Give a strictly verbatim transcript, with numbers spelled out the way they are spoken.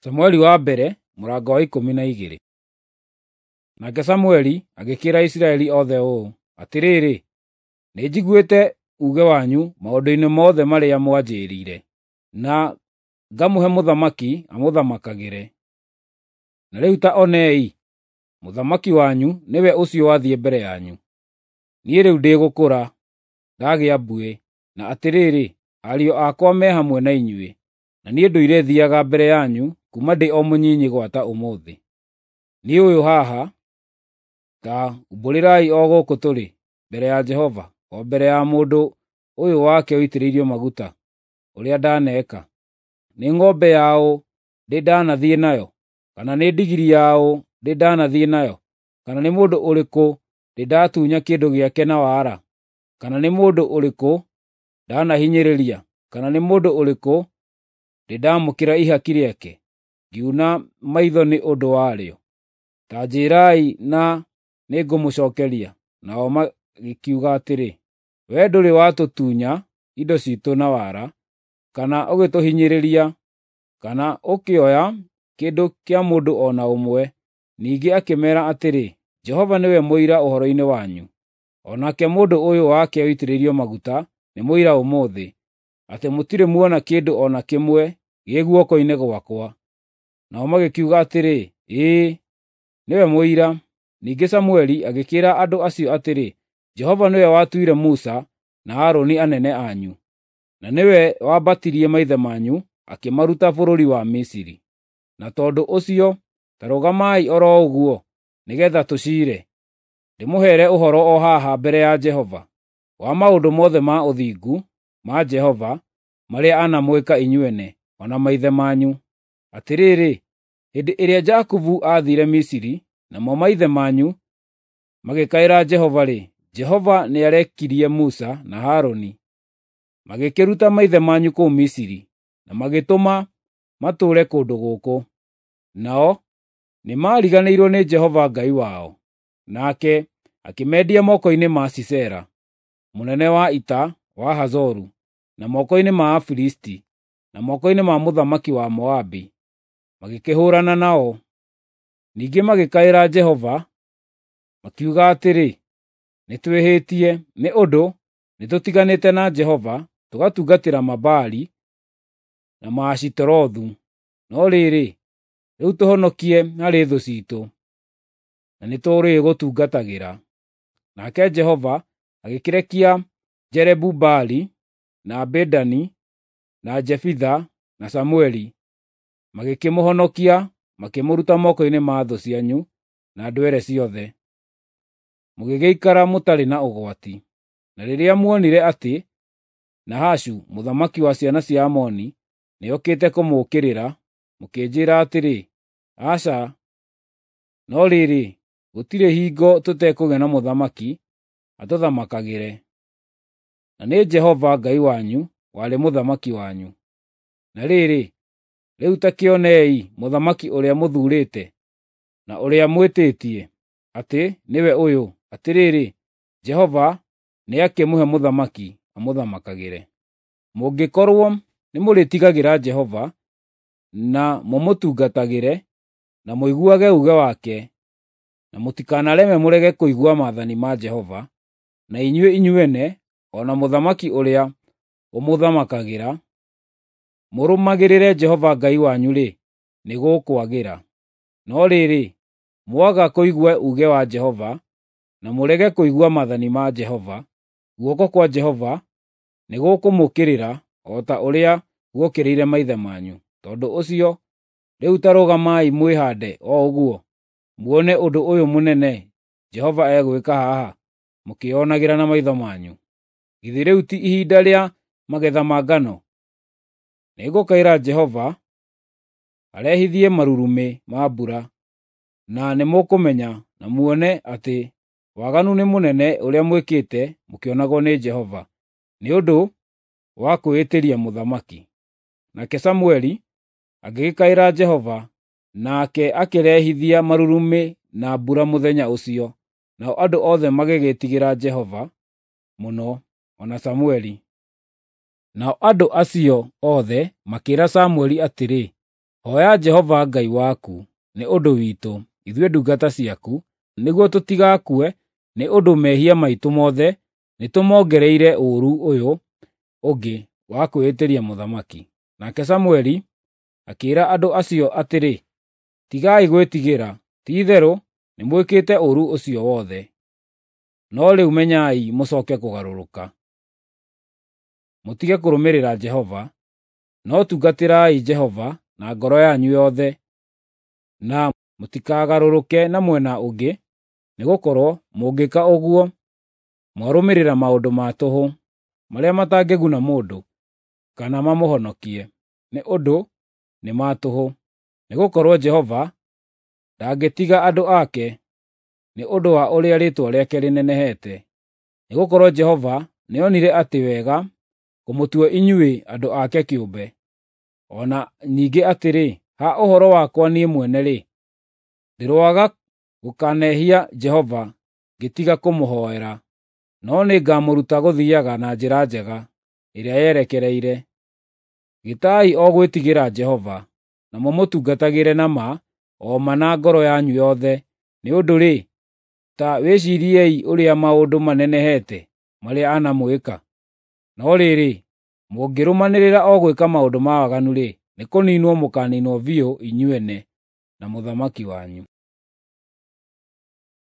Samũeli wa mbere mũrango wa ikũmi na igĩrĩ. Nake Samũeli agĩkĩra Isiraeli othe ũũ, atĩrĩrĩ, nĩnjiguĩte uge wanyu maũndũ-inĩ mothe marĩa mwanjĩrĩire, na ngamũhe mũthamaki amũthamakagĩre. Na rĩu ta onei, mũthamaki wanyu nĩwe ũcio wathiĩ mbere yanyu. Niĩ rĩu ndĩgũkũra, ndagĩa mbuĩ, na atĩrĩrĩ, ariũ akwa me hamwe na inyuĩ, na niĩ ndũire thiaga mbere yanyu kuuma ndĩ o mũnyinyi gwata ũmũthĩ. Niĩ ũyũ haha, ta umbũrĩrai o gũkũ tũrĩ, mbere ya Jehova, o mbere ya mũndũ ũyũ wake ũitĩrĩirio maguta, ũrĩa ndaneka. Nĩ ng'ombe yaũ ndĩ ndanathiĩ nayo, kana nĩ ndigiri yaũ ndĩ ndanathiĩ nayo, kana nĩ mũndũ ũrĩkũ ndĩ ndatunya kĩndũ gĩake na wara, kana nĩ mũndũ ũrĩkũ ndanahinyĩrĩria, kana nĩ mũndũ ũrĩkũ ndĩ ndamũkĩra ihaki rĩake, ngiuna maitho nĩ ũndũ warĩo. Ta njĩrai na nĩngũmũcookeria. Nao magĩkiuga atĩrĩ, wee ndũrĩ watũtunya indo ciitũ na wara, kana ũgĩtũhinyĩrĩria, kana ũkĩoya kĩndũ kĩa mũndũ o na ũmwe. Ningĩ akĩmeera atĩrĩ, Jehova nĩwe mũira ũhoro-inĩ wanyu, o nake mũndũ ũyũ wake ũitĩrĩirio maguta nĩ mũira ũmũthĩ, atĩ mũtirĩ muona kĩndũ o na kĩmwe gĩ guoko-inĩ gwakwa. Nao magĩkiuga atĩrĩ, ĩĩ, nĩwe mũira. Ningĩ Samũeli agĩkĩra andũ acio atĩrĩ, Jehova nĩwe watuire Musa na Harũni anene anyu, na nĩwe wambatirie maithe manyu akĩmaruta bũrũri wa Misiri. Na tondũ ũcio, ta rũgamai oro ũguo, nĩgeetha tũciire, ndĩmũheere ũhoro o haha mbere ya Jehova, wa maũndũ mothe ma ũthingu ma Jehova marĩa anamwĩka inyuĩ o na maithe manyu. Atĩrĩrĩ, hĩndĩ ĩrĩa Jakubu aathiire Misiri, namo maithe manyu magĩkaĩra Jehova-rĩ, Jehova nĩarekirie Musa na Harũni. Magĩkĩruta maithe manyu kũu Misiri, na magĩtũma matũũre kũndũ gũkũ. Nao nĩmariganĩirwo nĩ Jehova Ngai wao, nake akĩmendia moko-inĩ ma Sisera, mũnene wa ita wa Hazoru, na moko-inĩ ma Afilisti, na moko-inĩ ma mũthamaki wa Moabi, magĩkĩhũũrana nao. Ningĩ magĩkaĩra Jehova, makiuga atĩrĩ, nĩtwĩhĩtie nĩ ũndũ nĩtũtiganĩte na Jehova, tũgatungatĩra Mabaali na Maashitorothu. No rĩrĩ, rĩu tũhonokie harĩ thũ ciitũ, na nĩtũrĩgũtungatagĩra. Nake Jehova agĩkĩrekia Jerubu-Baali, na Bedani, na Jefitha, na Samũeli. Magĩkĩmũhonokia, makĩmũruta moko-inĩ ma thũ cianyu na ndwere ciothe. Mũgĩgĩikara mũtarĩ na ũgwati. Na rĩrĩa muonire atĩ Nahashu, mũthamaki wa ciana cia Amoni, nĩokĩte kũmũũkĩrĩra, mũkĩnjĩĩra atĩrĩ, aca, no rĩrĩ, gũtirĩ hingo tũtekũgĩa na mũthamaki atũthamakagĩre. Na nĩ Jehova Ngai wanyu warĩ mũthamaki wanyu. Na rĩrĩ, rĩu ta kĩonei mũthamaki ũrĩa mũthuurĩte, na ũrĩa mwĩtĩtie, atĩ nĩwe ũyũ. Atĩrĩrĩ, Jehova nĩakĩmũhe mũthamaki amũthamakagĩre. Mũngĩkorwo nĩmũrĩtigagĩra Jehova, na mũmũtungatagĩre, na mũiguage uuge wake, na mũtikanareme mũrege kũigua maathani ma Jehova, na inyuĩ inyuene, o na mũthamaki ũrĩa ũmũthamakagĩra, mũrũmagĩrĩre Jehova Ngai wanyu-rĩ, nĩgũkwagĩra. No rĩrĩ, mwaga kũigua uuge wa Jehova, na mũrege kũigua maathani ma Jehova, guoko kwa Jehova nĩgũkũmũũkĩrĩra o ta ũrĩa guokĩrĩire maithe manyu. Tondũ ũcio, rĩu ta rũgamai mwĩhaande o ũguo, muone ũndũ ũyũ mũnene Jehova egwĩka haha, mũkĩonagĩra na maitho manyu. Githĩ rĩu ti ihinda rĩa magetha ma ngano? Nĩngũkaĩra Jehova arehithie marurumĩ ma mbura, na nĩmũkũmenya na muone atĩ waganu nĩ mũnene ũrĩa mwĩkĩte mũkĩonagwo nĩ Jehova, nĩ ũndũ wa kwĩĩtĩria mũthamaki. Nake Samũeli agĩgĩkaĩra Jehova, nake akĩrehithia marurumĩ na mbura mũthenya ũcio. Nao andũ othe magĩgĩtigĩra Jehova mũno, o na Samũeli. Nao andũ acio othe makĩĩra Samũeli atĩrĩ, Hoya Jehova Ngai waku nĩ ũndũ witũ ithuĩ ndungata ciaku, nĩguo tũtigakue nĩ ũndũ mehia maitũ mothe nĩtũmongereire ũũru ũyũ ũngĩ wa kwĩhĩtĩria mũthamaki. Nake Samũeli akĩĩra andũ acio atĩrĩ, tigai gwĩtigĩra, ti-itherũ nĩmwĩkĩte ũũru ũcio wothe. No rĩu menyai mũcooke kũgarũrũka, mũtige kũrũmĩrĩra Jehova, no tungatĩrai Jehova na ngoro yanyu yothe, na mũtikagarũrũke na mwena ũngĩ, nĩgũkorwo mũngĩka ũguo mwarũmĩrĩra maũndũ ma tũhũ marĩa matangĩguna mũndũ kana mamũhonokie, nĩ ũndũ nĩ ma tũhũ. Nĩgũkorwo Jehova ndangĩtiga andũ ake nĩ ũndũ wa ũrĩa rĩĩtwa rĩake rĩnenehete. Nĩgũkorwo Jehova nĩonire atĩ wega kũmũtua inyuĩ andũ ake kĩũmbe. O na ningĩ atĩrĩ, ha ũhoro wakwa niĩ mwene-rĩ, ndĩroaga gũkanehia Jehova ngĩtiga kũmũhoera, no nĩngamũruta gũthiiaga na njĩra njega ĩrĩa yerekereire. Gĩtai o gwĩtigĩra Jehova, na mũmũtungatagĩre na ma o ma na ngoro yanyu yothe, nĩ ũndũ-rĩ, ta wĩciiriei ũrĩa maũndũ manenehete marĩa anamwĩka. No rĩrĩ, mũngĩrũmanĩrĩra o gwĩka maũndũ ma waganu-rĩ, nĩkũniinwo mũkaaniinwo biũ inyuĩ ene na mũthamaki wanyu.